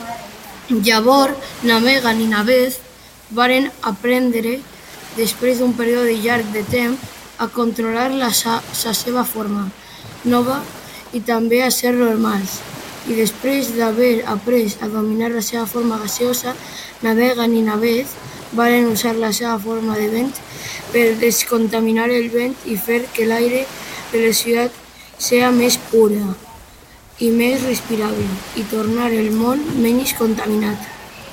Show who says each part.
Speaker 1: Llavors Navegant i Navez varen aprendre, després d'un període llarg de temps, a controlar la seva forma nova i també a ser normals. I després d'haver après a dominar la seva forma gaseosa, Navegant i Navez varen usar la seva forma de vent per descontaminar el vent i fer que l'aire de les ciutats sigui més pur i més respirable, i tornar el món menys contaminat.